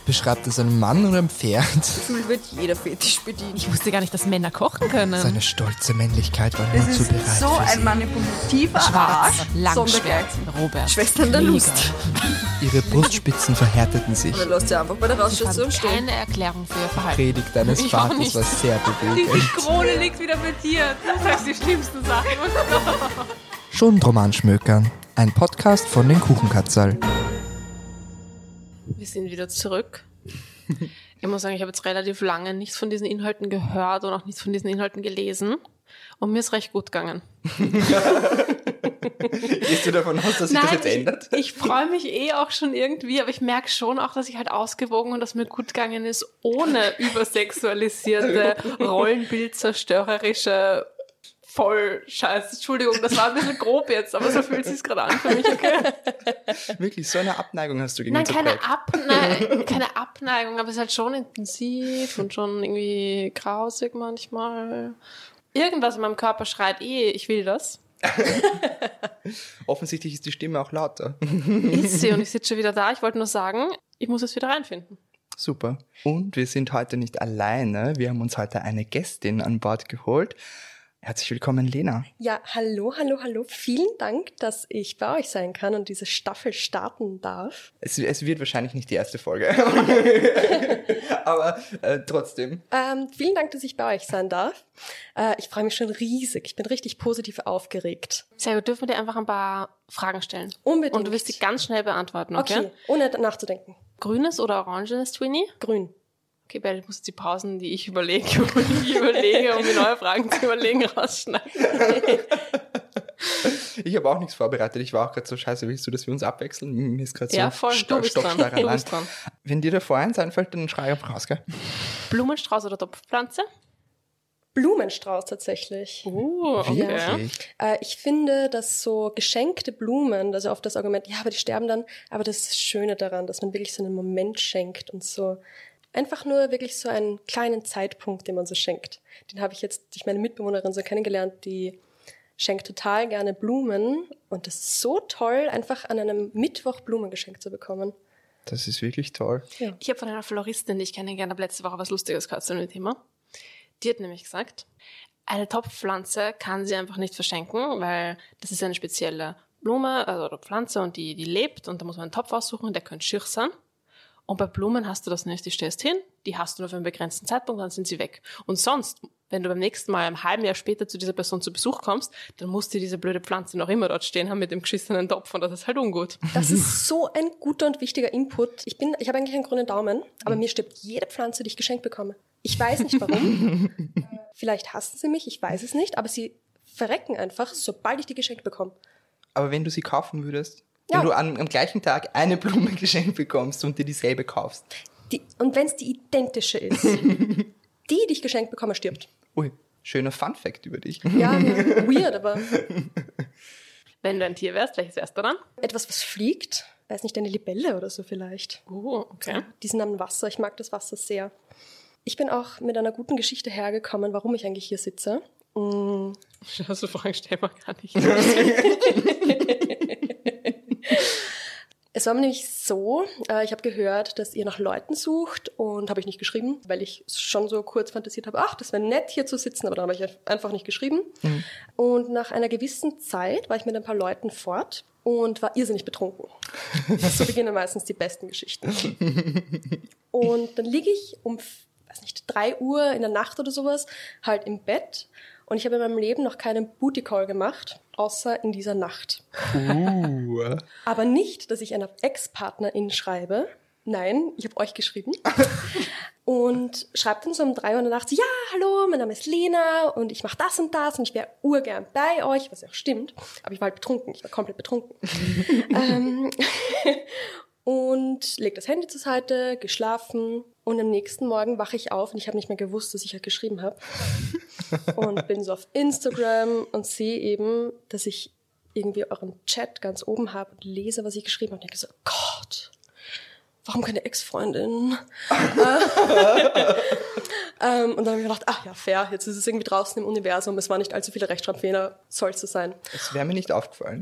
Beschreibt es einen Mann oder ein Pferd? Gefühl wird jeder Fetisch bedient. Ich wusste gar nicht, dass Männer kochen können. Seine stolze Männlichkeit war Das nur ist zu bereit so für ein sie. manipulativer Schwarz, Arsch. Langschwert, Sondergleichen. Robert. Schwestern der Krieger. Lust. Ihre Brustspitzen verhärteten sich. Oder lasst ihr einfach bei der Ich Rausstation fand stehen. keine Erklärung für ihr Verhalten. Predigt deines Ich auch Vaters nicht. war sehr Die bewegend. Krone liegt wieder bei dir. Du sagst die schlimmsten Sachen. Schonromanschmökern, ein Podcast von den Kuchenkatzel. Wir sind wieder zurück. Ich muss sagen, ich habe jetzt relativ lange nichts von diesen Inhalten gehört und auch nichts von diesen Inhalten gelesen. Und mir ist recht gut gegangen. Gehst du davon aus, dass sich das jetzt ändert? Ich freue mich auch schon irgendwie, aber ich merke schon auch, dass ich halt ausgewogen und dass mir gut gegangen ist, ohne übersexualisierte, rollenbildzerstörerische Vollscheiß. Entschuldigung, das war ein bisschen grob jetzt, aber so fühlt es sich gerade an für mich, okay? Wirklich, so eine Abneigung hast du gegen Nein, unser keine Projekt. keine Abneigung, aber es ist halt schon intensiv und schon irgendwie grausig manchmal. Irgendwas in meinem Körper schreit, ich will das. Offensichtlich ist die Stimme auch lauter. Ist sie und ich sitze schon wieder da. Ich wollte nur sagen, ich muss es wieder reinfinden. Super. Und wir sind heute nicht alleine. Wir haben uns heute eine Gästin an Bord geholt. Herzlich willkommen, Lena. Ja, hallo. Vielen Dank, dass ich bei euch sein kann und diese Staffel starten darf. Es wird wahrscheinlich nicht die erste Folge. Aber trotzdem. Vielen Dank, dass ich bei euch sein darf. Ich freue mich schon riesig. Ich bin richtig positiv aufgeregt. Sehr gut, dürfen wir dir einfach ein paar Fragen stellen? Unbedingt. Und du wirst die ganz schnell beantworten, okay? Okay, ohne nachzudenken. Grünes oder orangenes Twinnie? Grün. Okay, Belle, du musst die Pausen, die ich überlege, um mir neue Fragen zu überlegen, rausschneiden. Ich habe auch nichts vorbereitet. Ich war auch gerade so, scheiße, willst du, dass wir uns abwechseln? Mir ist gerade so Ja, voll, du bist dran. stockstarre Du Land. bist dran. Wenn dir da eins einfällt, dann schrei einfach raus, gell? Blumenstrauß oder Topfpflanze? Blumenstrauß tatsächlich. Okay. Wirklich? Ich finde, dass so geschenkte Blumen, also oft das Argument, ja, aber die sterben dann, aber das ist das Schöne daran, dass man wirklich so einen Moment schenkt und so einfach nur wirklich so einen kleinen Zeitpunkt, den man so schenkt. Den habe ich jetzt durch meine Mitbewohnerin so kennengelernt, die schenkt total gerne Blumen und das ist so toll, einfach an einem Mittwoch Blumen geschenkt zu bekommen. Das ist wirklich toll. Ja. Ich habe von einer Floristin, die ich kennengelernt habe, letzte Woche was Lustiges gehört zu dem Thema. Die hat nämlich gesagt, eine Topfpflanze kann sie einfach nicht verschenken, weil das ist eine spezielle Blume oder Pflanze und die lebt und da muss man einen Topf aussuchen und der könnte schier sein. Und bei Blumen hast du das nicht, die stellst hin, die hast du nur für einen begrenzten Zeitpunkt, dann sind sie weg. Und sonst, wenn du beim nächsten Mal ein halben Jahr später zu dieser Person zu Besuch kommst, dann muss dir diese blöde Pflanze noch immer dort stehen haben mit dem geschissenen Topf und das ist halt ungut. Das ist so ein guter und wichtiger Input. Ich habe eigentlich einen grünen Daumen, aber mir stirbt jede Pflanze, die ich geschenkt bekomme. Ich weiß nicht warum. Vielleicht hassen sie mich, ich weiß es nicht, aber sie verrecken einfach, sobald ich die geschenkt bekomme. Aber wenn du sie kaufen würdest, Ja. wenn du am gleichen Tag eine Blume geschenkt bekommst und dir dieselbe kaufst. Und wenn es die identische ist, die ich geschenkt bekomme, stirbt. Ui, schöner Funfact über dich. Ja, weird, aber Wenn du ein Tier wärst, welches wärst du dann? etwas, was fliegt, weiß nicht, eine Libelle oder so vielleicht. Okay. Die sind am Wasser, ich mag das Wasser sehr. Ich bin auch mit einer guten Geschichte hergekommen, warum ich eigentlich hier sitze. So Fragen stellen wir gar nicht. Es war nämlich so, ich habe gehört, dass ihr nach Leuten sucht und habe ich nicht geschrieben, weil ich schon so kurz fantasiert habe, ach, das wäre nett hier zu sitzen, aber dann habe ich einfach nicht geschrieben. Und nach einer gewissen Zeit war ich mit ein paar Leuten fort und war irrsinnig betrunken. So beginnen meistens die besten Geschichten. Und dann liege ich um, 3 Uhr in der Nacht oder sowas, halt im Bett und ich habe in meinem Leben noch keinen Booty-Call gemacht, außer in dieser Nacht. Aber nicht, dass ich einer Ex-Partnerin schreibe. Nein, ich habe euch geschrieben. Und schreibt dann so um 3 Uhr in der Nacht so, ja, hallo, mein Name ist Lena und ich mache das und ich wäre urgern bei euch, was ja auch stimmt. Aber ich war halt betrunken, ich war komplett betrunken. Und leg das Handy zur Seite, geschlafen und am nächsten Morgen wache ich auf und ich habe nicht mehr gewusst, dass ich halt geschrieben habe. Und bin so auf Instagram und sehe eben, dass ich irgendwie euren Chat ganz oben habe und lese, was ich geschrieben habe und denke so, Gott, warum keine Ex-Freundin? Und dann habe ich gedacht, ach ja, fair, jetzt ist es irgendwie draußen im Universum, es waren nicht allzu viele Rechtschreibfehler, soll es so sein. Das wäre mir nicht aufgefallen.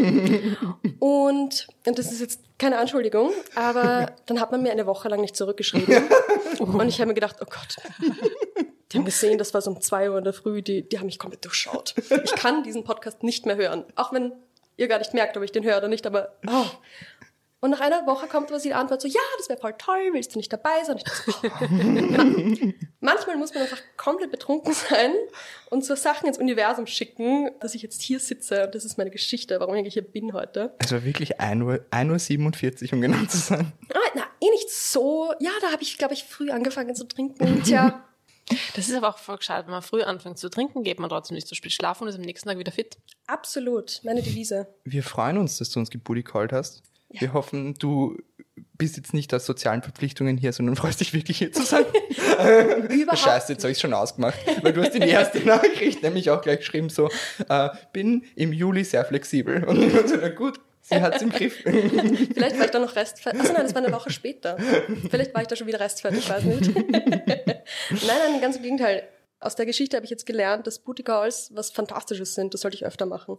Und das ist jetzt keine Anschuldigung, aber dann hat man mir eine Woche lang nicht zurückgeschrieben. Und ich habe mir gedacht, oh Gott, die haben gesehen, das war so um 2 Uhr in der Früh, die haben mich komplett durchschaut. Ich kann diesen Podcast nicht mehr hören, auch wenn ihr gar nicht merkt, ob ich den höre oder nicht, aber Und nach einer Woche kommt aber die Antwort so, ja, das wäre voll toll, willst du nicht dabei sein? Und ich dachte so, manchmal muss man einfach komplett betrunken sein und so Sachen ins Universum schicken, dass ich jetzt hier sitze und das ist meine Geschichte, warum ich eigentlich hier bin heute. Es war wirklich 1:47 Uhr, um genau zu sein. Na, nicht so. Ja, da habe ich, glaube ich, früh angefangen zu trinken. Tja. Das ist aber auch voll gescheit, wenn man früh anfängt zu trinken, geht man trotzdem nicht so spät schlafen und ist am nächsten Tag wieder fit. Absolut, meine Devise. Wir freuen uns, dass du uns gebooty called hast. Ja. Wir hoffen, du bist jetzt nicht aus sozialen Verpflichtungen hier, sondern freust dich wirklich hier zu sein. Überhaupt Scheiße, jetzt habe ich es schon ausgemacht. Weil du hast in die erste Nachricht nämlich auch gleich geschrieben so, bin im Juli sehr flexibel. Und ich so, na gut, sie hat es im Griff. Vielleicht war ich da noch restfertig. Achso, nein, das war eine Woche später. Vielleicht war ich da schon wieder restfertig, ich weiß nicht. Nein, ganz im Gegenteil. Aus der Geschichte habe ich jetzt gelernt, dass Booty Calls was Fantastisches sind. Das sollte ich öfter machen.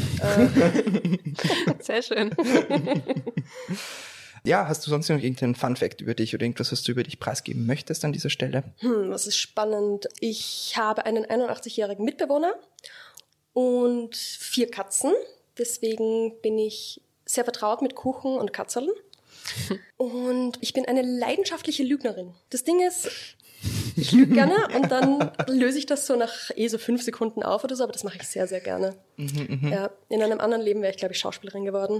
Sehr schön. Ja, hast du sonst noch irgendeinen Fun-Fact über dich oder irgendwas, was du über dich preisgeben möchtest an dieser Stelle? Was ist spannend? Ich habe einen 81-jährigen Mitbewohner und 4 Katzen. Deswegen bin ich sehr vertraut mit Kuchen und Katzeln. Und ich bin eine leidenschaftliche Lügnerin. Das Ding ist, ich lüge gerne und dann löse ich das so nach so 5 Sekunden auf oder so, aber das mache ich sehr, sehr gerne. Ja, in einem anderen Leben wäre ich, glaube ich, Schauspielerin geworden.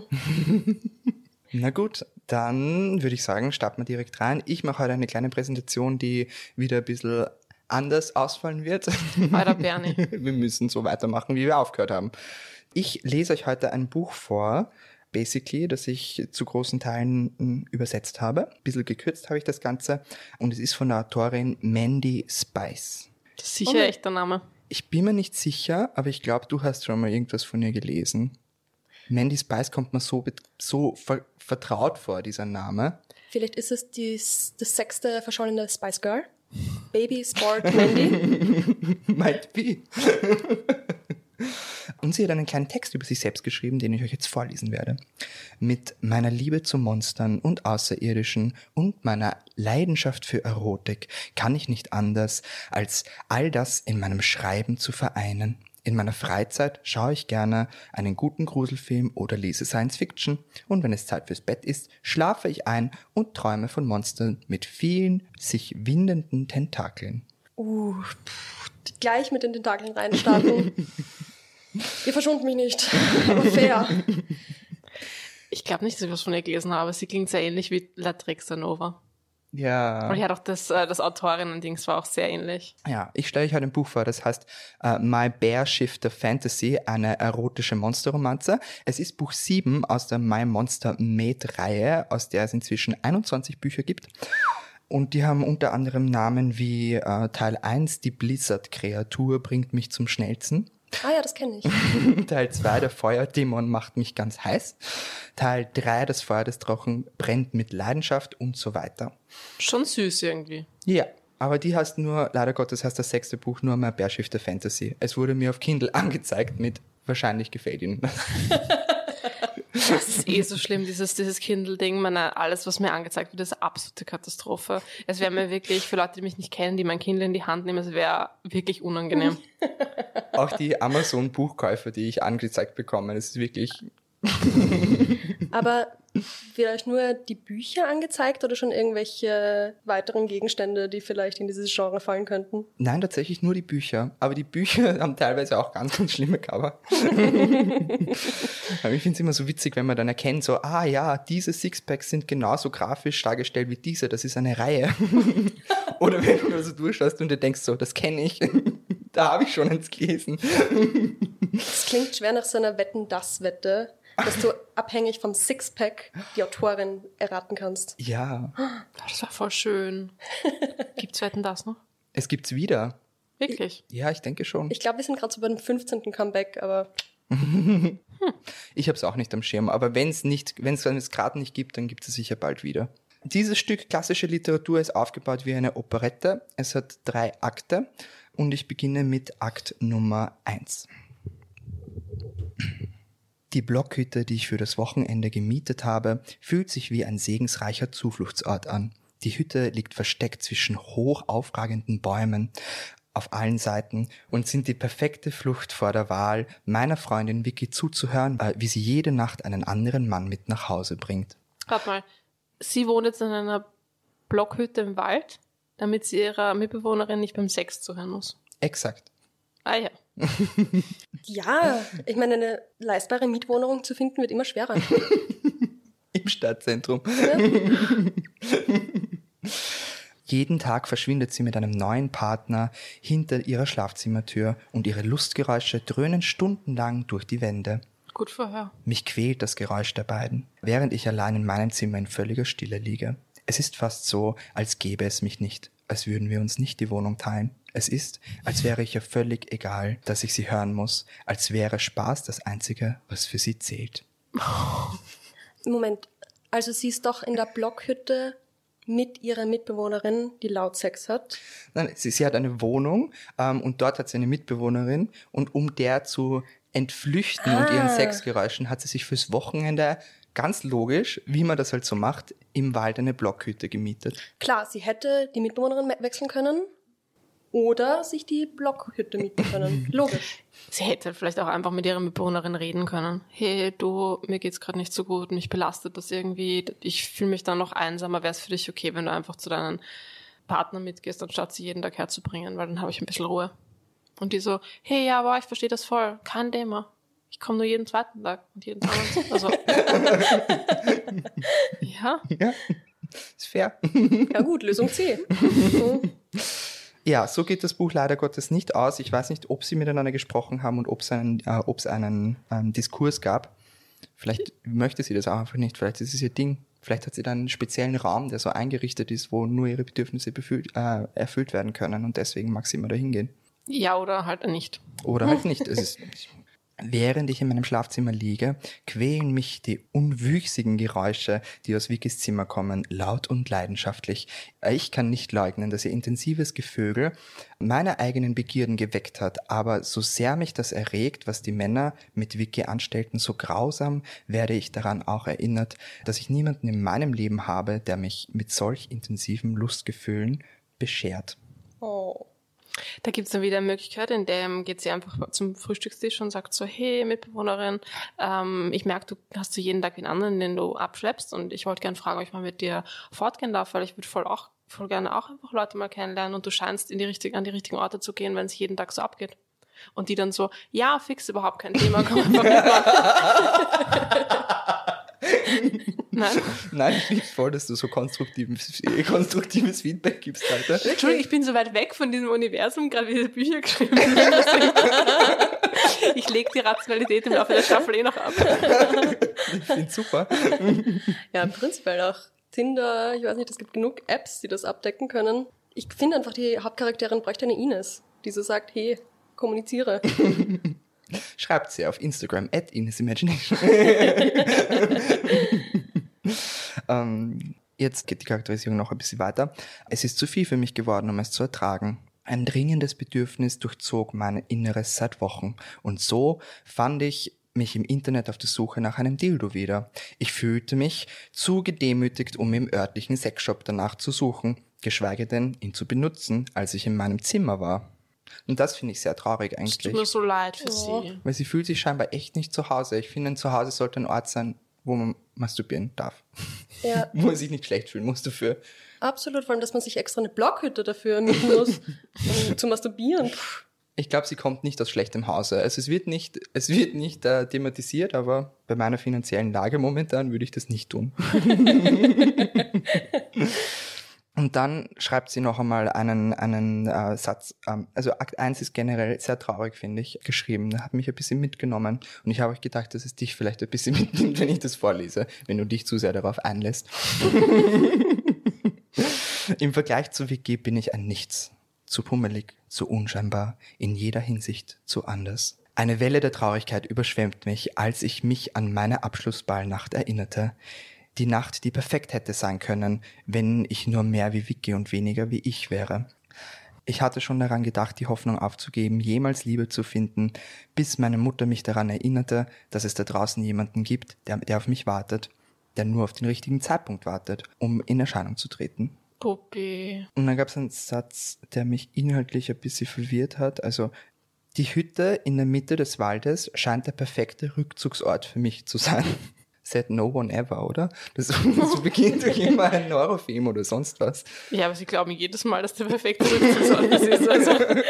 Na gut, dann würde ich sagen, starten wir direkt rein. Ich mache heute eine kleine Präsentation, die wieder ein bisschen anders ausfallen wird. Weiter, Bernie. Wir müssen so weitermachen, wie wir aufgehört haben. Ich lese euch heute ein Buch vor, basically, das ich zu großen Teilen übersetzt habe. Ein bisschen gekürzt habe ich das Ganze. Und es ist von der Autorin Mandy Spice. Das ist sicher echt der Name. Ich bin mir nicht sicher, aber ich glaube, du hast schon mal irgendwas von ihr gelesen. Mandy Spice kommt mir so vertraut vor, dieser Name. Vielleicht ist es das 6. verschollene Spice Girl. Baby Sport Mandy. Might be. Und sie hat einen kleinen Text über sich selbst geschrieben, den ich euch jetzt vorlesen werde. Mit meiner Liebe zu Monstern und Außerirdischen und meiner Leidenschaft für Erotik kann ich nicht anders, als all das in meinem Schreiben zu vereinen. In meiner Freizeit schaue ich gerne einen guten Gruselfilm oder lese Science Fiction. Und wenn es Zeit fürs Bett ist, schlafe ich ein und träume von Monstern mit vielen sich windenden Tentakeln. Gleich mit den Tentakeln reinstarten. Ihr verschont mich nicht, aber fair. Ich glaube nicht, dass ich was von ihr gelesen habe. Sie klingt sehr ähnlich wie Latrixa Nova. Ja. Und ich hatte auch das Autorinnen-Dings war auch sehr ähnlich. Ja, ich stelle euch heute ein Buch vor, das heißt My Bear Shifter Fantasy, eine erotische Monsterromanze. Es ist Buch 7 aus der My Monster Made-Reihe, aus der es inzwischen 21 Bücher gibt. Und die haben unter anderem Namen wie Teil 1, die Blizzard-Kreatur bringt mich zum Schnellsten. Ah ja, das kenne ich. Teil 2, der Feuerdämon macht mich ganz heiß. Teil 3, das Feuer des Drachen brennt mit Leidenschaft und so weiter. Schon süß irgendwie. Ja, aber die heißt nur, leider Gottes heißt das 6. Buch nur mal Bear Shifter Fantasy. Es wurde mir auf Kindle angezeigt mit wahrscheinlich gefällt Ihnen. Das ist so schlimm, dieses Kindle-Ding. Alles, was mir angezeigt wird, ist eine absolute Katastrophe. Es wäre mir wirklich, für Leute, die mich nicht kennen, die mein Kindle in die Hand nehmen, es wäre wirklich unangenehm. Auch die Amazon-Buchkäufe, die ich angezeigt bekomme, das ist wirklich... Aber wird euch nur die Bücher angezeigt oder schon irgendwelche weiteren Gegenstände, die vielleicht in dieses Genre fallen könnten? Nein, tatsächlich nur die Bücher. Aber die Bücher haben teilweise auch ganz, ganz schlimme Cover. Aber ich finde es immer so witzig, wenn man dann erkennt, so, ja, diese Sixpacks sind genauso grafisch dargestellt wie diese, das ist eine Reihe. Oder wenn du so durchschaust und dir denkst, so, das kenne ich, da habe ich schon eins gelesen. Das klingt schwer nach so einer Wetten-das-Wette, dass du abhängig vom Sixpack die Autorin erraten kannst. Ja. Das war voll schön. Gibt's Wetten das noch? Es gibt's wieder. Wirklich? Ja, ich denke schon. Ich glaube, wir sind gerade so bei dem 15. Comeback, aber... Ich habe es auch nicht am Schirm, aber wenn es gerade nicht gibt, dann gibt es sicher bald wieder. Dieses Stück klassische Literatur ist aufgebaut wie eine Operette. Es hat 3 Akte und ich beginne mit Akt Nummer 1. Die Blockhütte, die ich für das Wochenende gemietet habe, fühlt sich wie ein segensreicher Zufluchtsort an. Die Hütte liegt versteckt zwischen hoch aufragenden Bäumen auf allen Seiten und sind die perfekte Flucht vor der Wahl, meiner Freundin Vicky zuzuhören, wie sie jede Nacht einen anderen Mann mit nach Hause bringt. Warte mal, sie wohnt jetzt in einer Blockhütte im Wald, damit sie ihrer Mitbewohnerin nicht beim Sex zuhören muss. Exakt. Ah ja. Ja, ich meine, eine leistbare Mietwohnung zu finden wird immer schwerer. Im Stadtzentrum. Jeden Tag verschwindet sie mit einem neuen Partner hinter ihrer Schlafzimmertür und ihre Lustgeräusche dröhnen stundenlang durch die Wände. Gut vorher. Mich quält das Geräusch der beiden, während ich allein in meinem Zimmer in völliger Stille liege. Es ist fast so, als gäbe es mich nicht, als würden wir uns nicht die Wohnung teilen. Es ist, als wäre ich ihr völlig egal, dass ich sie hören muss, als wäre Spaß das Einzige, was für sie zählt. Moment, also sie ist doch in der Blockhütte mit ihrer Mitbewohnerin, die laut Sex hat. Nein, sie hat eine Wohnung und dort hat sie eine Mitbewohnerin und um der zu entflüchten und ihren Sexgeräuschen hat sie sich fürs Wochenende, ganz logisch, wie man das halt so macht, im Wald eine Blockhütte gemietet. Klar, sie hätte die Mitbewohnerin wechseln können oder sich die Blockhütte mieten können. Logisch. Sie hätte vielleicht auch einfach mit ihrer Mitbewohnerin reden können. Hey, du, mir geht's gerade nicht so gut, mich belastet das irgendwie, ich fühle mich dann noch einsamer, wäre es für dich okay, wenn du einfach zu deinem Partner mitgehst, anstatt sie jeden Tag herzubringen, weil dann habe ich ein bisschen Ruhe. Und die so, hey, ja, aber ich verstehe das voll, kein Thema. Ich komme nur jeden zweiten Tag und jeden Tag. Also, ja. Ja, ist fair. Ja gut, Lösung C. Ja, so geht das Buch leider Gottes nicht aus. Ich weiß nicht, ob sie miteinander gesprochen haben und ob es einen Diskurs gab. Vielleicht möchte sie das auch einfach nicht. Vielleicht ist es ihr Ding. Vielleicht hat sie dann einen speziellen Raum, der so eingerichtet ist, wo nur ihre Bedürfnisse erfüllt werden können und deswegen mag sie immer da hingehen. Ja, oder halt nicht. Oder halt nicht. Während ich in meinem Schlafzimmer liege, quälen mich die unwüchsigen Geräusche, die aus Vickys Zimmer kommen, laut und leidenschaftlich. Ich kann nicht leugnen, dass ihr intensives Gevögel meine eigenen Begierden geweckt hat, aber so sehr mich das erregt, was die Männer mit Vicky anstellten, so grausam werde ich daran auch erinnert, dass ich niemanden in meinem Leben habe, der mich mit solch intensiven Lustgefühlen beschert. Oh. Da gibt's dann wieder eine Möglichkeit, in der geht sie einfach zum Frühstückstisch und sagt so, hey Mitbewohnerin, ich merke, du hast so jeden Tag den anderen, den du abschleppst und ich wollte gerne fragen, ob ich mal mit dir fortgehen darf, weil ich würde voll gerne auch einfach Leute mal kennenlernen und du scheinst an die richtigen Orte zu gehen, wenn es jeden Tag so abgeht. Und die dann so, ja, fix, überhaupt kein Thema, komm einfach mit. Nein, ich finde voll, dass du so konstruktives Feedback gibst, Alter. Entschuldigung, ich bin so weit weg von diesem Universum, gerade wie diese Bücher geschrieben sind. Ich lege die Rationalität im Laufe der Staffel noch ab. Ich finde super. Ja, prinzipiell auch Tinder, ich weiß nicht, es gibt genug Apps, die das abdecken können. Ich finde einfach, die Hauptcharakterin bräuchte eine Ines, die so sagt, hey, kommuniziere. Schreibt sie auf Instagram @InesImagination. Jetzt geht die Charakterisierung noch ein bisschen weiter. Es ist zu viel für mich geworden, um es zu ertragen. Ein dringendes Bedürfnis durchzog mein Inneres seit Wochen. Und so fand ich mich im Internet auf der Suche nach einem Dildo wieder. Ich fühlte mich zu gedemütigt, um im örtlichen Sexshop danach zu suchen, geschweige denn, ihn zu benutzen, als ich in meinem Zimmer war. Und das finde ich sehr traurig eigentlich. Es tut mir so leid für sie. Weil sie fühlt sich scheinbar echt nicht zu Hause. Ich finde, ein Zuhause sollte ein Ort sein, wo man masturbieren darf. Ja. Wo man sich nicht schlecht fühlen muss dafür. Absolut, vor allem, dass man sich extra eine Blockhütte dafür mieten muss, um zu masturbieren. Ich glaube, sie kommt nicht aus schlechtem Hause. Also es wird nicht thematisiert, aber bei meiner finanziellen Lage momentan würde ich das nicht tun. Und dann schreibt sie noch einmal einen Satz. Also Akt 1 ist generell sehr traurig, finde ich, geschrieben. Da hat mich ein bisschen mitgenommen. Und ich habe euch gedacht, dass es dich vielleicht ein bisschen mitnimmt, wenn ich das vorlese, wenn du dich zu sehr darauf einlässt. Im Vergleich zu Vicky bin ich ein Nichts. Zu pummelig, zu unscheinbar, in jeder Hinsicht zu anders. Eine Welle der Traurigkeit überschwemmt mich, als ich mich an meine Abschlussballnacht erinnerte. Die Nacht, die perfekt hätte sein können, wenn ich nur mehr wie Vicky und weniger wie ich wäre. Ich hatte schon daran gedacht, die Hoffnung aufzugeben, jemals Liebe zu finden, bis meine Mutter mich daran erinnerte, dass es da draußen jemanden gibt, der auf mich wartet, der nur auf den richtigen Zeitpunkt wartet, um in Erscheinung zu treten. Puppi. Und dann gab es einen Satz, der mich inhaltlich ein bisschen verwirrt hat. Also, die Hütte in der Mitte des Waldes scheint der perfekte Rückzugsort für mich zu sein. Said no one ever, oder? Das so beginnt doch immer ein Neurofilm oder sonst was. Ja, aber sie glauben jedes Mal, dass der perfekte Rückzugsort ist. Also.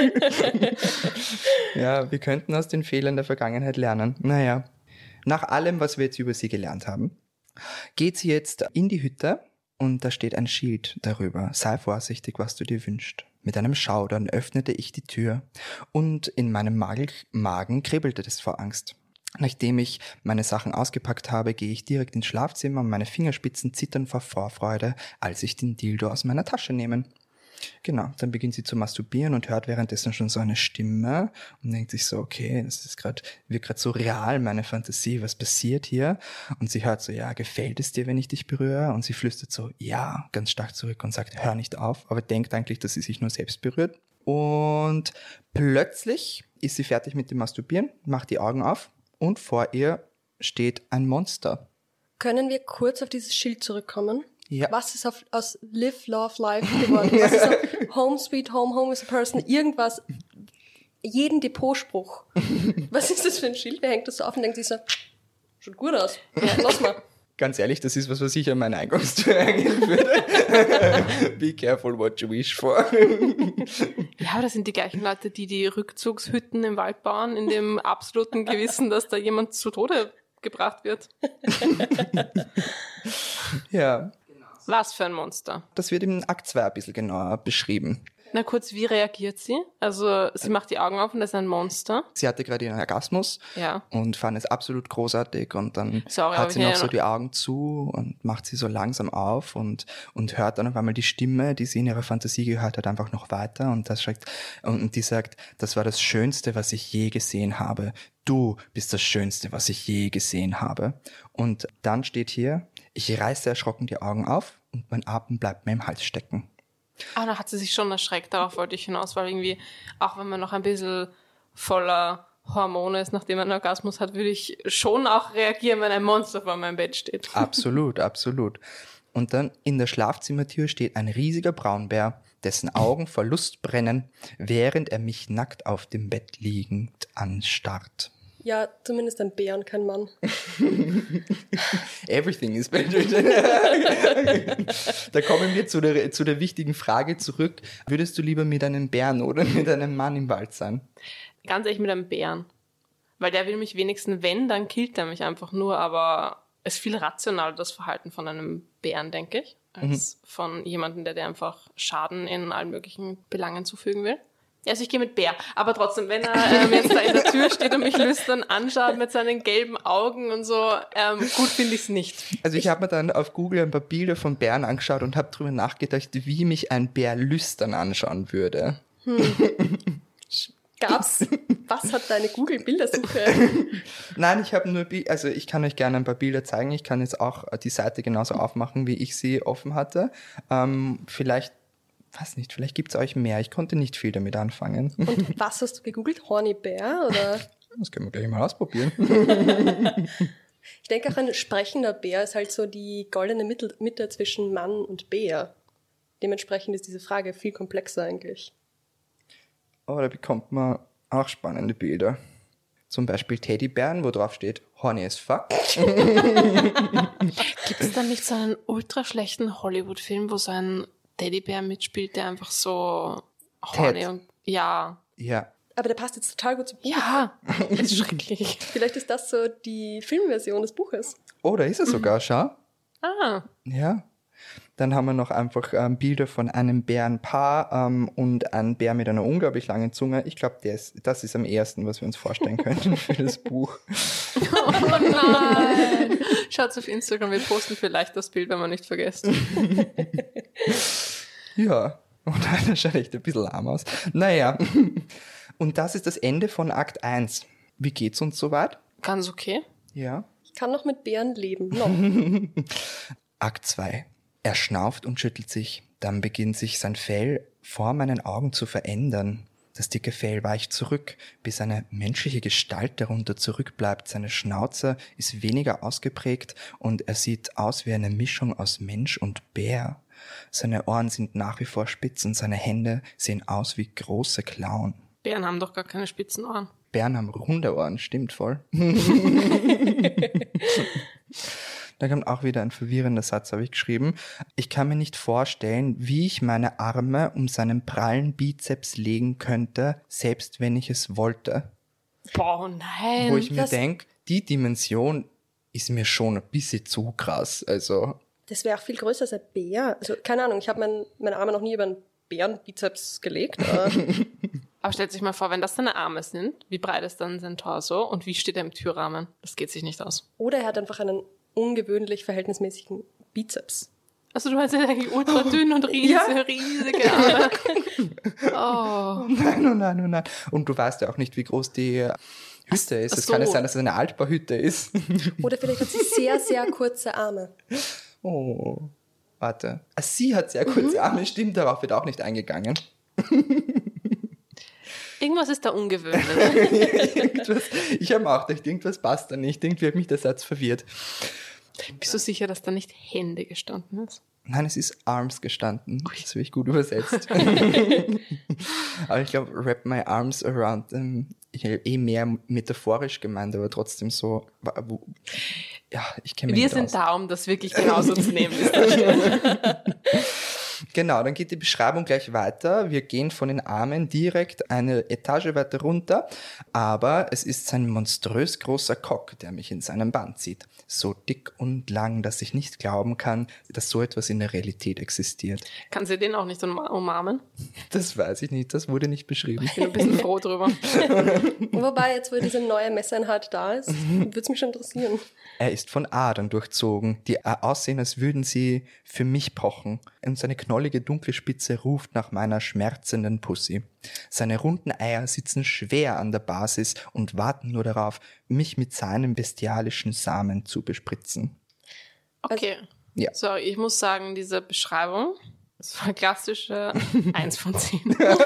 Ja, wir könnten aus den Fehlern der Vergangenheit lernen. Naja, nach allem, was wir jetzt über sie gelernt haben, geht sie jetzt in die Hütte und da steht ein Schild darüber. Sei vorsichtig, was du dir wünschst. Mit einem Schaudern öffnete ich die Tür und in meinem Magen kribbelte es vor Angst. Nachdem ich meine Sachen ausgepackt habe, gehe ich direkt ins Schlafzimmer und meine Fingerspitzen zittern vor Vorfreude, als ich den Dildo aus meiner Tasche nehme. Genau, dann beginnt sie zu masturbieren und hört währenddessen schon so eine Stimme und denkt sich so, okay, das ist wird gerade so real, meine Fantasie, was passiert hier? Und sie hört so, ja, gefällt es dir, wenn ich dich berühre? Und sie flüstert so, ja, ganz stark zurück und sagt, hör nicht auf, aber denkt eigentlich, dass sie sich nur selbst berührt. Und plötzlich ist sie fertig mit dem Masturbieren, macht die Augen auf und vor ihr steht ein Monster. Können wir kurz auf dieses Schild zurückkommen? Ja. Was ist aus Live, Love, Life geworden? Was ist auf Home, Sweet Home, Home is a Person? Irgendwas, jeden Depotspruch. Was ist das für ein Schild? Wer hängt das so auf und denkt sich so, schaut gut aus. Ja, lass mal. Ganz ehrlich, das ist was ich an meine Eingangstür hängen würde. Be careful what you wish for. Ja, aber das sind die gleichen Leute, die Rückzugshütten im Wald bauen, in dem absoluten Gewissen, dass da jemand zu Tode gebracht wird. Ja, Was für ein Monster. das wird im Akt 2 ein bisschen genauer beschrieben. Na kurz, wie reagiert sie? Also sie macht die Augen auf und das ist ein Monster. Sie hatte gerade ihren Orgasmus Ja. und fand es absolut großartig und dann Sorry, hat sie aber noch ich- so die Augen zu und macht sie so langsam auf und hört dann auf einmal die Stimme, die sie in ihrer Fantasie gehört hat, einfach noch weiter und die sagt, das war das Schönste, was ich je gesehen habe. Du bist das Schönste, was ich je gesehen habe. Und dann steht hier, ich reiße erschrocken die Augen auf und mein Atem bleibt mir im Hals stecken. Ah, da hat sie sich schon erschreckt, darauf wollte ich hinaus, weil irgendwie, auch wenn man noch ein bisschen voller Hormone ist, nachdem man einen Orgasmus hat, würde ich schon auch reagieren, wenn ein Monster vor meinem Bett steht. Absolut, absolut. Und dann in der Schlafzimmertür steht ein riesiger Braunbär, dessen Augen vor Lust brennen, während er mich nackt auf dem Bett liegend anstarrt. Ja, zumindest ein Bär und kein Mann. Everything is better. Da kommen wir zu der wichtigen Frage zurück. Würdest du lieber mit einem Bären oder mit einem Mann im Wald sein? Ganz ehrlich mit einem Bären. Weil der will mich wenigstens, wenn, dann killt er mich einfach nur, aber es ist viel rationaler, das Verhalten von einem Bären, denke ich, als von jemandem, der einfach Schaden in allen möglichen Belangen zufügen will. Also ich gehe mit Bär, aber trotzdem, wenn er jetzt da in der Tür steht und mich lüstern anschaut mit seinen gelben Augen und so, gut finde ich es nicht. Also ich habe mir dann auf Google ein paar Bilder von Bären angeschaut und habe drüber nachgedacht, wie mich ein Bär lüstern anschauen würde. Was hat deine Google-Bildersuche? Nein, ich habe nur, also ich kann euch gerne ein paar Bilder zeigen. Ich kann jetzt auch die Seite genauso aufmachen, wie ich sie offen hatte. Vielleicht gibt es euch mehr. Ich konnte nicht viel damit anfangen. Und was hast du gegoogelt? Horny Bär? Oder? Das können wir gleich mal ausprobieren. Ich denke auch, ein sprechender Bär ist halt so die goldene Mitte zwischen Mann und Bär. Dementsprechend ist diese Frage viel komplexer eigentlich. Aber da bekommt man auch spannende Bilder. Zum Beispiel Teddybären, wo drauf steht, horny as fuck. Gibt es da nicht so einen ultra schlechten Hollywood-Film, wo so ein Teddybär mitspielt, der einfach so horny Ted. und ja. Ja. Aber der passt jetzt total gut zum Buch. Ja, ist schrecklich. Vielleicht ist das so die Filmversion des Buches. Oh, da ist er sogar, schau. Ah, Ja. Dann haben wir noch einfach Bilder von einem Bärenpaar und einem Bär mit einer unglaublich langen Zunge. Ich glaube, das ist am ehesten, was wir uns vorstellen könnten für das Buch. oh nein. Schaut auf Instagram, wir posten vielleicht das Bild, wenn wir nicht vergessen. Ja, und das schaut echt ein bisschen lahm aus. Naja, und das ist das Ende von Akt 1. Wie geht's uns soweit? Ganz okay. Ja. kann noch mit Bären leben. Noch. Akt 2. Er schnauft und schüttelt sich. Dann beginnt sich sein Fell vor meinen Augen zu verändern. Das dicke Fell weicht zurück, bis eine menschliche Gestalt darunter zurückbleibt. Seine Schnauze ist weniger ausgeprägt und er sieht aus wie eine Mischung aus Mensch und Bär. Seine Ohren sind nach wie vor spitz und seine Hände sehen aus wie große Klauen. Bären haben doch gar keine spitzen Ohren. Bären haben runde Ohren, stimmt voll. Da kommt auch wieder ein verwirrender Satz, habe ich geschrieben. Ich kann mir nicht vorstellen, wie ich meine Arme um seinen prallen Bizeps legen könnte, selbst wenn ich es wollte. Boah, nein. Wo ich mir denke, die Dimension ist mir schon ein bisschen zu krass. Also Das wäre auch viel größer als ein Bär. Also keine Ahnung, ich habe meine Arme noch nie über einen Bärenbizeps gelegt. Aber stellt sich mal vor, wenn das seine Arme sind, wie breit ist dann sein Torso und wie steht er im Türrahmen? Das geht sich nicht aus. Oder er hat einfach einen ungewöhnlich verhältnismäßigen Bizeps. Also du hast ja eigentlich ultra dünn und riesige Arme. Oh. nein, oh nein, oh nein. Und du weißt ja auch nicht, wie groß die Hütte ist. Es kann ja sein, dass es eine Altbauhütte ist. Oder vielleicht hat sie sehr, sehr kurze Arme. Oh, warte. Sie hat sehr kurze Arme, stimmt, darauf wird auch nicht eingegangen. Irgendwas ist da ungewöhnlich. Ich habe auch gedacht, irgendwas passt da nicht. Irgendwie hat mich der Satz verwirrt. Bist du sicher, dass da nicht Hände gestanden ist? Nein, es ist Arms gestanden. Das habe ich gut übersetzt. Aber ich glaube, wrap my arms around them. Mehr metaphorisch gemeint, aber trotzdem so. Ja, ich kenne mich Wir nicht sind aus. da, um das wirklich genauso zu nehmen. Ist das stimmt. Genau, dann geht die Beschreibung gleich weiter. Wir gehen von den Armen direkt eine Etage weiter runter, aber es ist sein monströs großer Cock, der mich in seinen Bann zieht. So dick und lang, dass ich nicht glauben kann, dass so etwas in der Realität existiert. Kann sie den auch nicht umarmen? Das weiß ich nicht, das wurde nicht beschrieben. Ich bin ein bisschen froh drüber. Wobei, jetzt wo diese neue Messeinheit da ist, würde es mich schon interessieren. Er ist von Adern durchzogen, die aussehen, als würden sie für mich pochen. Und seine knollige dunkle Spitze ruft nach meiner schmerzenden Pussy. Seine runden Eier sitzen schwer an der Basis und warten nur darauf, mich mit seinen bestialischen Samen zu bespritzen. Okay. Ja. So, ich muss sagen, diese Beschreibung, das war eine klassische 1 von 10.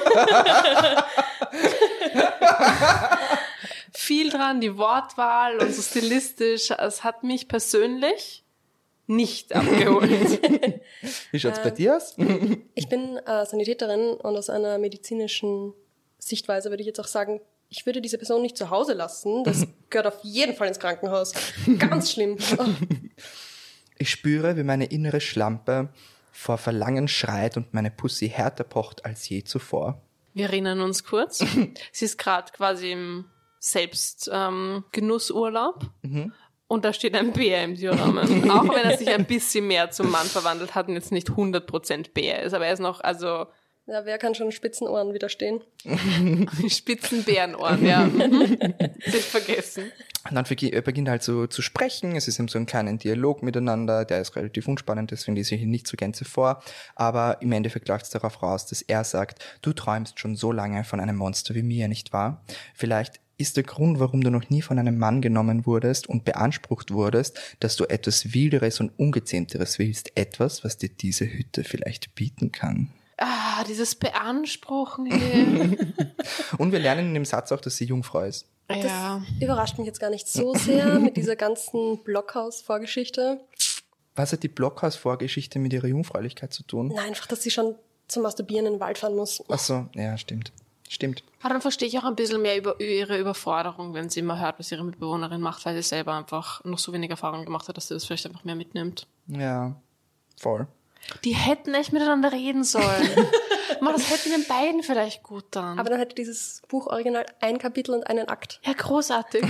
Viel dran, die Wortwahl und so stilistisch. Es hat mich persönlich nicht abgeholt. Wie schaut's bei dir aus? Ich bin Sanitäterin und aus einer medizinischen Sichtweise würde ich jetzt auch sagen, ich würde diese Person nicht zu Hause lassen. Das gehört auf jeden Fall ins Krankenhaus. Ganz schlimm. Oh. Ich spüre, wie meine innere Schlampe vor Verlangen schreit und meine Pussy härter pocht als je zuvor. Wir erinnern uns kurz. Sie ist gerade quasi im Selbstgenussurlaub. Und da steht ein Bär im Türrahmen. Auch wenn er sich ein bisschen mehr zum Mann verwandelt hat und jetzt nicht 100% Bär ist. Aber er ist noch, also Ja, wer kann schon Spitzenohren widerstehen? spitzen Bärenohren, ja. Nicht vergessen. Und dann beginnt halt so zu sprechen. Es ist eben so ein kleiner Dialog miteinander, der ist relativ unspannend, deswegen lese ich ihn nicht zur Gänze vor. Aber im Endeffekt läuft es darauf raus, dass er sagt, du träumst schon so lange von einem Monster wie mir, nicht wahr? Vielleicht ist der Grund, warum du noch nie von einem Mann genommen wurdest und beansprucht wurdest, dass du etwas Wilderes und Ungezähmteres willst. Etwas, was dir diese Hütte vielleicht bieten kann. Ah, dieses Beanspruchen hier. Und wir lernen in dem Satz auch, dass sie Jungfrau ist. Ja. Das überrascht mich jetzt gar nicht so sehr mit dieser ganzen Blockhaus-Vorgeschichte. Was hat die Blockhaus-Vorgeschichte mit ihrer Jungfräulichkeit zu tun? Nein, einfach, dass sie schon zum Masturbieren in den Wald fahren muss. Ach so, ja, stimmt. Stimmt. Aber dann verstehe ich auch ein bisschen mehr über ihre Überforderung, wenn sie immer hört, was ihre Mitbewohnerin macht, weil sie selber einfach noch so wenig Erfahrung gemacht hat, dass sie das vielleicht einfach mehr mitnimmt. Ja, voll. Die hätten echt miteinander reden sollen. Man, das hätte den beiden vielleicht gut dann. Aber dann hätte dieses Buch original ein Kapitel und einen Akt. Ja, großartig.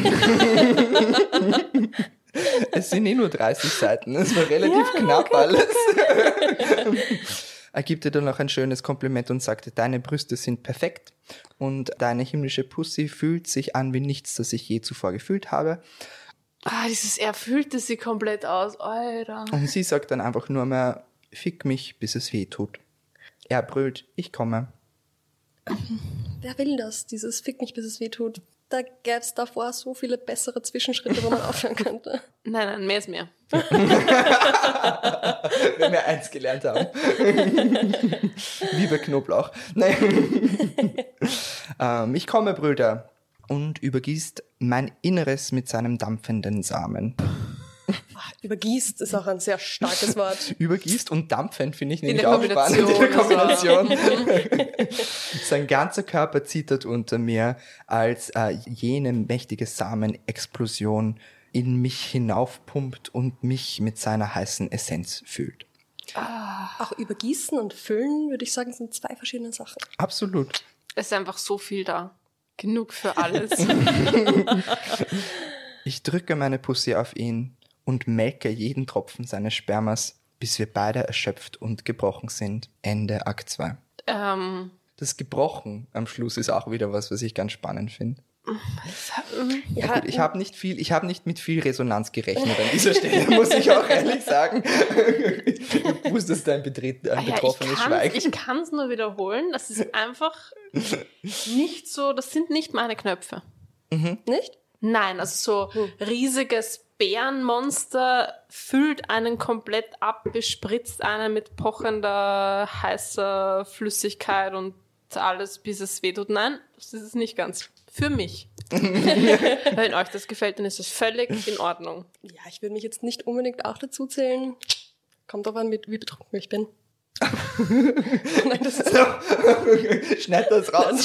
Es sind nur 30 Seiten, es war relativ knapp alles. Er gibt dir dann noch ein schönes Kompliment und sagt, deine Brüste sind perfekt und deine himmlische Pussy fühlt sich an wie nichts, das ich je zuvor gefühlt habe. Er füllte sie komplett aus, Alter. Und sie sagt dann einfach nur mehr, fick mich, bis es weh tut. Er brüllt, ich komme. Wer will das? Dieses Fick mich, bis es weh tut. Da gäbe es davor so viele bessere Zwischenschritte, wo man aufhören könnte. Nein, mehr ist mehr. Wenn wir eins gelernt haben. Wie bei Knoblauch. Nein. Ich komme, Brüder, und übergießt mein Inneres mit seinem dampfenden Samen. Übergießt ist auch ein sehr starkes Wort. Übergießt und dampfend finde ich In nämlich der auch spannend in der Kombination, Kombination. Sein ganzer Körper zittert unter mir, als jene mächtige Samenexplosion in mich hinaufpumpt und mich mit seiner heißen Essenz füllt. Auch übergießen und füllen, würde ich sagen, sind zwei verschiedene Sachen. Absolut. Es ist einfach so viel da. Genug für alles. Ich drücke meine Pussy auf ihn und melke jeden Tropfen seines Spermas, bis wir beide erschöpft und gebrochen sind. Ende Akt 2. Das Gebrochen am Schluss ist auch wieder was ich ganz spannend finde. Ja, gut, ich habe nicht mit viel Resonanz gerechnet an dieser Stelle, muss ich auch ehrlich sagen. Du wusstest ein betroffenes Schweigen. Ich kann es nur wiederholen. Das ist einfach nicht so, das sind nicht meine Knöpfe. Nicht? Nein, also so riesiges Bärenmonster füllt einen komplett ab, bespritzt einen mit pochender, heißer Flüssigkeit und alles, bis es wehtut. Nein, das ist es nicht ganz. Für mich. Wenn euch das gefällt, dann ist es völlig in Ordnung. Ja, ich würde mich jetzt nicht unbedingt auch dazu zählen. Kommt drauf an, wie betrunken ich bin. Nein, das ist Schneid das raus.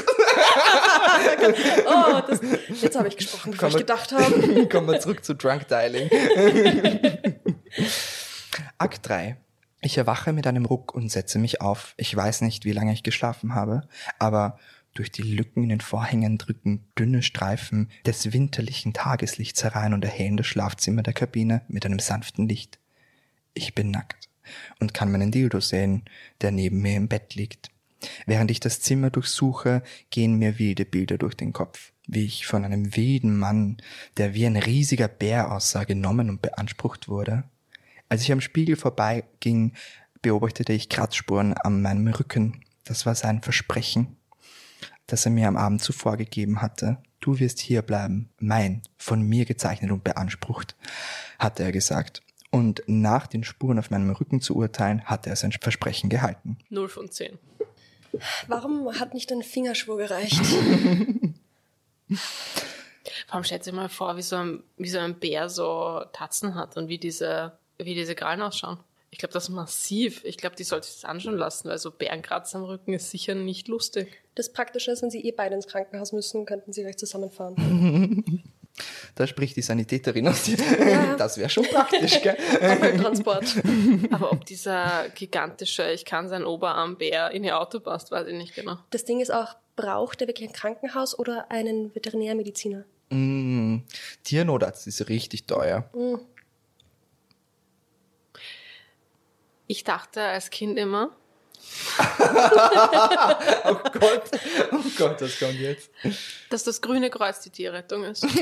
Jetzt habe ich gesprochen, bevor ich gedacht habe. Kommen wir zurück zu Drunk Dialing. Akt 3. Ich erwache mit einem Ruck und setze mich auf. Ich weiß nicht, wie lange ich geschlafen habe, aber durch die Lücken in den Vorhängen drücken dünne Streifen des winterlichen Tageslichts herein und erhellen das Schlafzimmer der Kabine mit einem sanften Licht. Ich bin nackt und kann meinen Dildo sehen, der neben mir im Bett liegt. Während ich das Zimmer durchsuche, gehen mir wilde Bilder durch den Kopf, wie ich von einem wilden Mann, der wie ein riesiger Bär aussah, genommen und beansprucht wurde. Als ich am Spiegel vorbeiging, beobachtete ich Kratzspuren an meinem Rücken. Das war sein Versprechen, das er mir am Abend zuvor gegeben hatte. Du wirst hier bleiben, mein, von mir gezeichnet und beansprucht, hatte er gesagt. Und nach den Spuren auf meinem Rücken zu urteilen, hatte er sein Versprechen gehalten. 0 von 10. Warum hat nicht ein Fingerschwur gereicht? Warum stellt sich mal vor, wie so ein Bär so Tatzen hat und wie diese Krallen ausschauen? Ich glaube, das ist massiv. Ich glaube, die sollte sich das anschauen lassen, weil so Bärenkratzer am Rücken ist sicher nicht lustig. Das Praktische ist, wenn sie beide ins Krankenhaus müssen, könnten sie gleich zusammenfahren. Da spricht die Sanitäterin aus dir. Ja. Das wäre schon praktisch, gell? Transport. Aber ob dieser gigantische, ich kann sein Oberarmbär in ihr Auto passt, weiß ich nicht genau. Das Ding ist auch, braucht er wirklich ein Krankenhaus oder einen Veterinärmediziner? Tiernotarzt ist richtig teuer. Ich dachte als Kind immer... Oh Gott, was kommt jetzt? Dass das Grüne Kreuz die Tierrettung ist. Und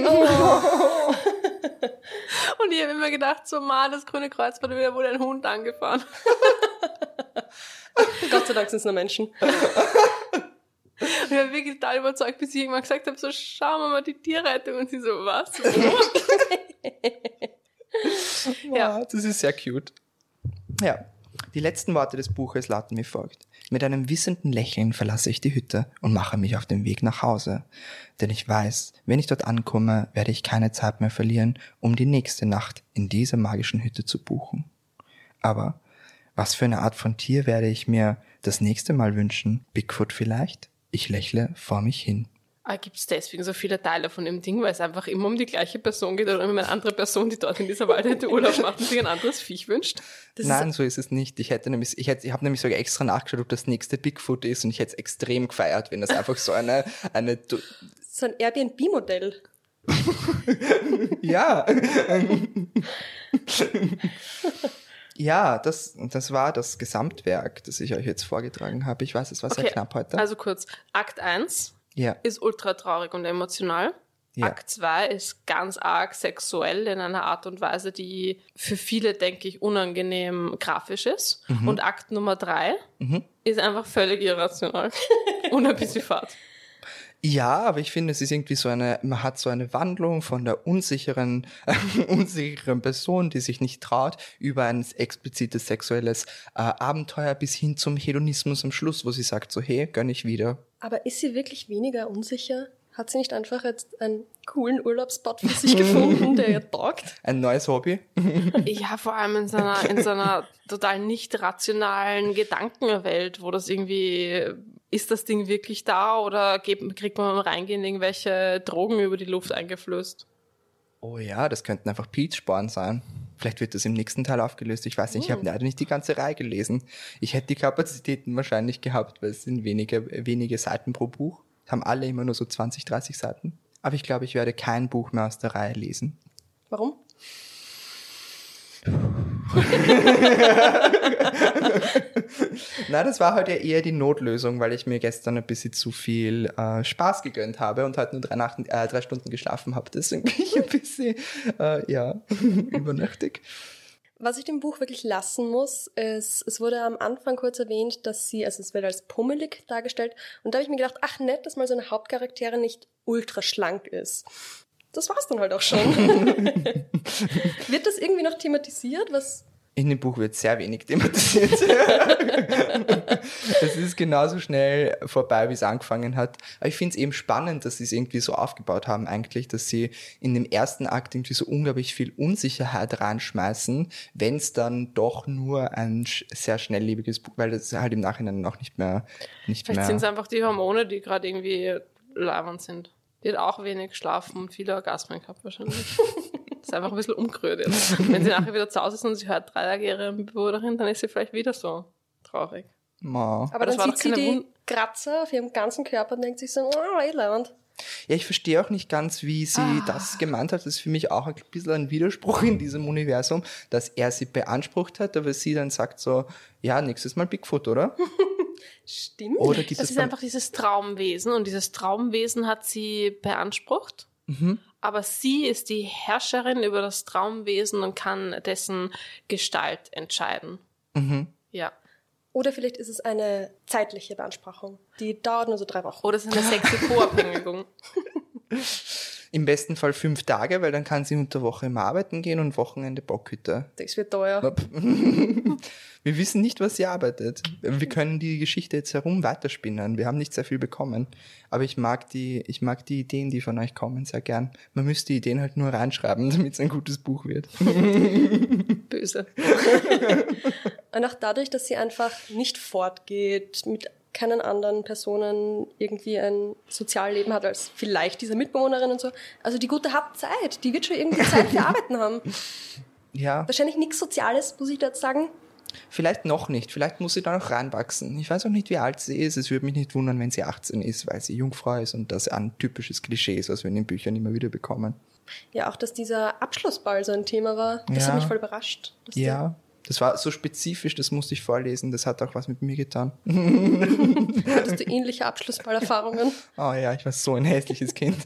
ich habe immer gedacht, so das Grüne Kreuz wurde ein Hund angefahren. Gott sei Dank sind es nur Menschen. Und ich war wirklich total überzeugt, bis ich irgendwann gesagt habe, so schauen wir mal die Tierrettung. Und sie so, was? Ja, das ist sehr cute. Ja. Die letzten Worte des Buches lauten wie folgt. Mit einem wissenden Lächeln verlasse ich die Hütte und mache mich auf den Weg nach Hause. Denn ich weiß, wenn ich dort ankomme, werde ich keine Zeit mehr verlieren, um die nächste Nacht in dieser magischen Hütte zu buchen. Aber was für eine Art von Tier werde ich mir das nächste Mal wünschen? Bigfoot vielleicht? Ich lächle vor mich hin. Gibt es deswegen so viele Teile von dem Ding, weil es einfach immer um die gleiche Person geht oder immer eine andere Person, die dort in dieser Waldhütte Urlaub macht und sich ein anderes Viech wünscht? Nein, so ist es nicht. Ich habe nämlich sogar extra nachgeschaut, ob das nächste Bigfoot ist und ich hätte es extrem gefeiert, wenn das einfach so eine so ein Airbnb-Modell. Ja. Ja, das war das Gesamtwerk, das ich euch jetzt vorgetragen habe. Ich weiß, es war sehr knapp heute. Also kurz, Akt 1 ist ultra traurig und emotional. Ja. Akt 2 ist ganz arg sexuell in einer Art und Weise, die für viele, denke ich, unangenehm grafisch ist. Und Akt Nummer 3 ist einfach völlig irrational und ein bisschen fad. Ja, aber ich finde, es ist irgendwie man hat so eine Wandlung von der unsicheren Person, die sich nicht traut, über ein explizites sexuelles Abenteuer bis hin zum Hedonismus am Schluss, wo sie sagt so, hey, gönn ich wieder. Aber ist sie wirklich weniger unsicher? Hat sie nicht einfach jetzt einen coolen Urlaubsspot für sich gefunden, der ihr taugt? Ein neues Hobby. Ja, vor allem in so einer total nicht rationalen Gedankenwelt, wo das irgendwie, ist das Ding wirklich da oder kriegt man beim Reingehen irgendwelche Drogen über die Luft eingeflößt? Oh ja, das könnten einfach Pilzsporen sein. Vielleicht wird das im nächsten Teil aufgelöst. Ich weiß nicht, ich habe leider nicht die ganze Reihe gelesen. Ich hätte die Kapazitäten wahrscheinlich gehabt, weil es sind wenige Seiten pro Buch. Haben alle immer nur so 20, 30 Seiten. Aber ich glaube, ich werde kein Buch mehr aus der Reihe lesen. Warum? Na, das war heute eher die Notlösung, weil ich mir gestern ein bisschen zu viel Spaß gegönnt habe und heute nur 3 Stunden geschlafen habe. Deswegen bin ich ein bisschen, übernächtig. Was ich dem Buch wirklich lassen muss, ist, es wurde am Anfang kurz erwähnt, dass es wird als pummelig dargestellt. Und da habe ich mir gedacht, ach nett, dass mal so eine Hauptcharaktere nicht ultra schlank ist. Das war's dann halt auch schon. Wird das irgendwie noch thematisiert? In dem Buch wird sehr wenig thematisiert. Es ist genauso schnell vorbei, wie es angefangen hat. Aber ich finde es eben spannend, dass sie es irgendwie so aufgebaut haben eigentlich, dass sie in dem ersten Akt irgendwie so unglaublich viel Unsicherheit reinschmeißen, wenn es dann doch nur ein sehr schnelllebiges Buch, weil das halt im Nachhinein auch nicht mehr. Vielleicht sind es einfach die Hormone, die gerade irgendwie labernd sind. Die hat auch wenig geschlafen und viele Orgasmen gehabt wahrscheinlich. Das ist einfach ein bisschen umgerührt jetzt. Wenn sie nachher wieder zu Hause ist und sie hört 3 Tage ihre Bewohnerin, dann ist sie vielleicht wieder so traurig. Ma. Aber das dann war sieht doch sie keine die Kratzer auf ihrem ganzen Körper und denkt sich so, leibend. Ja, ich verstehe auch nicht ganz, wie sie das gemeint hat. Das ist für mich auch ein bisschen ein Widerspruch in diesem Universum, dass er sie beansprucht hat, aber sie dann sagt so, ja, nächstes Mal Bigfoot, oder? Stimmt. Oder gibt Das es ist dann einfach dieses Traumwesen und dieses Traumwesen hat sie beansprucht. Aber sie ist die Herrscherin über das Traumwesen und kann dessen Gestalt entscheiden. Ja. Oder vielleicht ist es eine zeitliche Beanspruchung. Die dauert nur so 3 Wochen. Oder es ist eine sexy Co-Abhängigung. im besten Fall 5 Tage, weil dann kann sie unter Woche immer arbeiten gehen und Wochenende Bockhütte. Das wird teuer. Wir wissen nicht, was sie arbeitet. Wir können die Geschichte jetzt herum weiterspinnen. Wir haben nicht sehr viel bekommen. Aber ich mag die Ideen, die von euch kommen, sehr gern. Man müsste die Ideen halt nur reinschreiben, damit es ein gutes Buch wird. Böse. Und auch dadurch, dass sie einfach nicht fortgeht, mit keinen anderen Personen irgendwie ein Sozialleben hat als vielleicht diese Mitbewohnerin und so. Also die Gute hat Zeit. Die wird schon irgendwie Zeit für Arbeiten haben. Ja. Wahrscheinlich nichts Soziales, muss ich da jetzt sagen. Vielleicht noch nicht. Vielleicht muss sie da noch reinwachsen. Ich weiß auch nicht, wie alt sie ist. Es würde mich nicht wundern, wenn sie 18 ist, weil sie Jungfrau ist und das ein typisches Klischee ist, was wir in den Büchern immer wieder bekommen. Ja, auch, dass dieser Abschlussball so ein Thema war, das Ja. hat mich voll überrascht. Ja, das war so spezifisch, das musste ich vorlesen. Das hat auch was mit mir getan. Hattest du ähnliche Abschlussballerfahrungen? Oh ja, ich war so ein hässliches Kind.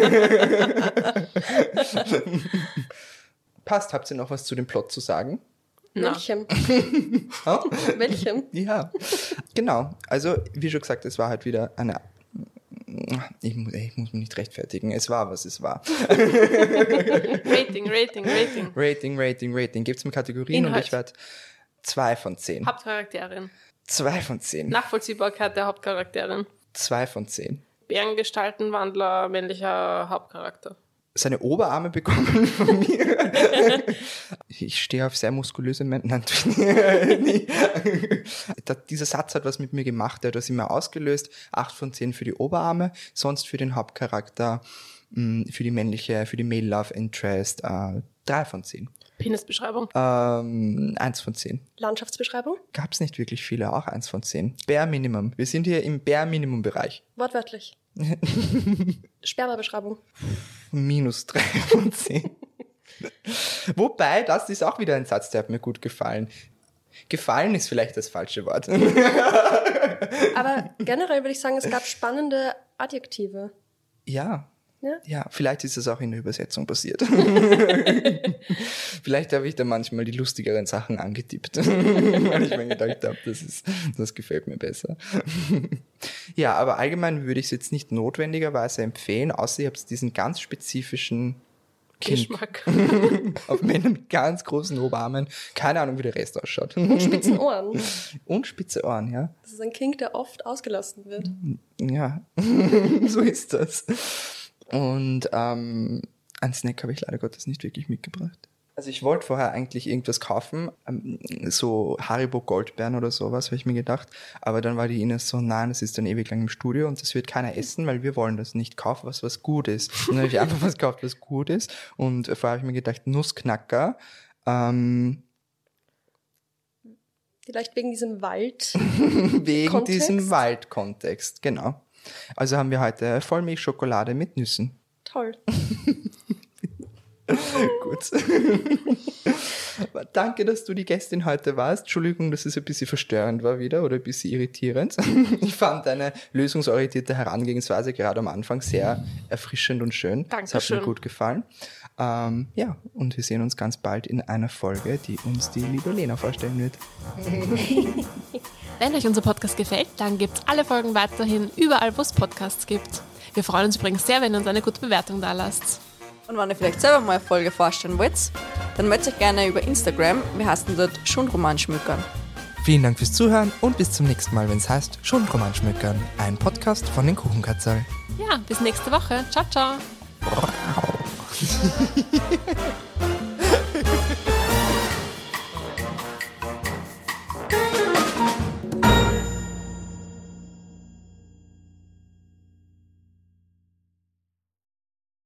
Passt, habt ihr noch was zu dem Plot zu sagen? Na. Welchem? Ha? Welchem? Ja, genau. Also, wie schon gesagt, es war halt wieder eine... Ich muss mich nicht rechtfertigen. Es war, was es war. Rating. Rating. Gibt's mir Kategorien Inhalt. und ich werde 2 von 10. Hauptcharakterin. 2 von 10. Nachvollziehbarkeit der Hauptcharakterin. 2 von 10. Bärengestaltenwandler, männlicher Hauptcharakter. Seine Oberarme bekommen von mir. Ich stehe auf sehr muskulöse Männer. Nein, dieser Satz hat was mit mir gemacht, der hat das immer ausgelöst. 8 von 10 für die Oberarme, sonst für den Hauptcharakter, für die Male Love Interest, 3 von 10. Penisbeschreibung. 1 von 10. Landschaftsbeschreibung? Gab's nicht wirklich viele, auch 1 von 10. Bare Minimum. Wir sind hier im Bare Minimum Bereich. Wortwörtlich. Spermabeschreibung. Minus 3 von 10. Wobei, das ist auch wieder ein Satz, der hat mir gut gefallen. Gefallen ist vielleicht das falsche Wort. Aber generell würde ich sagen, es gab spannende Adjektive. Ja, Ja, vielleicht ist es auch in der Übersetzung passiert. Vielleicht habe ich da manchmal die lustigeren Sachen angetippt, weil ich mir gedacht habe, das gefällt mir besser. Ja, aber allgemein würde ich es jetzt nicht notwendigerweise empfehlen, außer ihr habt diesen ganz spezifischen Geschmack. auf Männer mit ganz großen Oberarmen. Keine Ahnung, wie der Rest ausschaut. Und spitzen Ohren. Und spitze Ohren, ja. Das ist ein Kink, der oft ausgelassen wird. Ja, so ist das. Und einen Snack habe ich leider Gottes nicht wirklich mitgebracht. Also ich wollte vorher eigentlich irgendwas kaufen, so Haribo Goldbeeren oder sowas, habe ich mir gedacht. Aber dann war die Ines so, nein, das ist dann ewig lang im Studio und das wird keiner essen, weil wir wollen das nicht kaufen, was gut ist. Und dann habe ich einfach was gekauft, was gut ist. Und vorher habe ich mir gedacht, Nussknacker. Vielleicht wegen diesem Wald. Wegen Kontext? diesem Waldkontext, genau. Also haben wir heute Vollmilchschokolade mit Nüssen. Toll. Gut. Aber danke, dass du die Gästin heute warst. Entschuldigung, dass es ein bisschen verstörend war wieder oder ein bisschen irritierend. Ich fand deine lösungsorientierte Herangehensweise gerade am Anfang sehr erfrischend und schön. Das hat mir gut gefallen. Ja, und wir sehen uns ganz bald in einer Folge, die uns die liebe Lena vorstellen wird. Wenn euch unser Podcast gefällt, dann gibt's alle Folgen weiterhin überall, wo es Podcasts gibt. Wir freuen uns übrigens sehr, wenn ihr uns eine gute Bewertung da lasst. Und wenn ihr vielleicht selber mal eine Folge vorstellen wollt, dann meldet euch gerne über Instagram. Wir heißen dort Schonromanschmückern. Vielen Dank fürs Zuhören und bis zum nächsten Mal, wenn es heißt Schonromanschmückern, ein Podcast von den Kuchenkatzel. Ja, bis nächste Woche. Ciao, ciao.